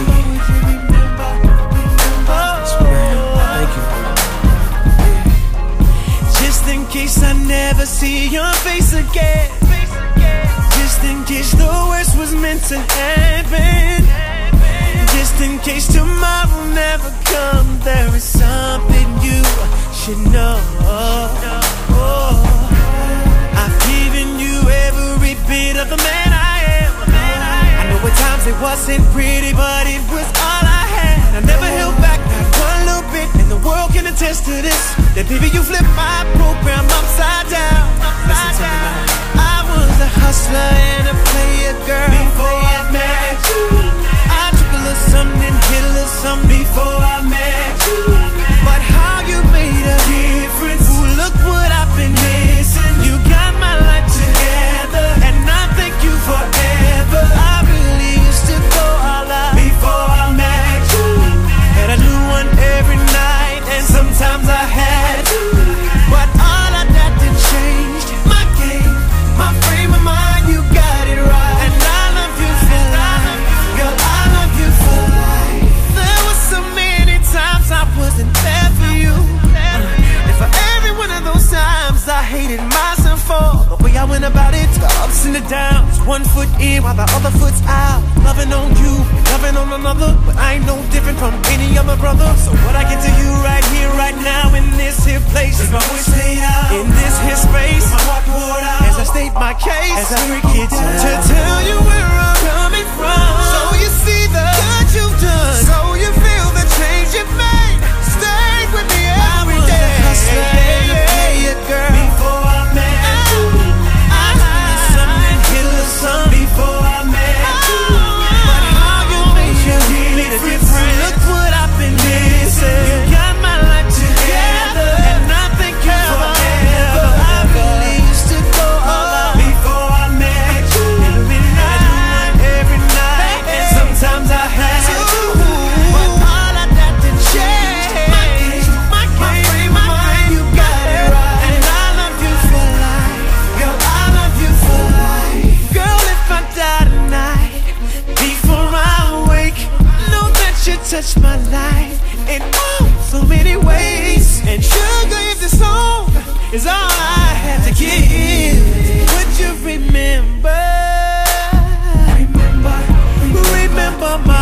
In case I never see your face again, just in case the worst was meant to happen, just in case tomorrow never comes, there is something you should know. I've given you every bit of the man I am. I know at times it wasn't pretty, but it was all I had. I never held back, not one little bit, and the world can attest to this. That baby, you flipped my program upside down. Listen to me now. I was a hustler and a player girl before I met you. I took a little something, hit a little something before I met you. But how you made a difference? Ooh, look what I've been missing. You got my life together, and I thank you forever. I really used to go all out before I met you. Had a new one every night, and sometimes I had to. But all of that did change my game, my frame of mind. You got it right, and I love you for life, girl. I love you for life. There were so many times I wasn't there for you, and for every one of those times I hated myself for the way I went about it. The ups and the downs, one foot in while the other foot's out. Loving on you, loving on another, but I ain't no different from any other brother. So what I get to you right here, right now, in this here place, is my voice stayed out in this here space. My heart poured out as I state my case, as I break it down to tell you where I'm coming from. So you see the good you've done, so you feel the change you've made. Stay with me every day. I was a hustler and a player girl before I met you. I took something, hit a little something before I met you. But how you made a difference? Look what I've been missing. You got my life together, and I thank you forever. I really used to go all out before I met you. Every night, and sometimes I had to. But all of that did change my frame of mind. You got it right, and I love you for life, girl. I love you for life, girl. If I die tonight, before I wake, know that you touched my life in so many ways. And sugar, if this song is all I have to give, would you remember? Remember my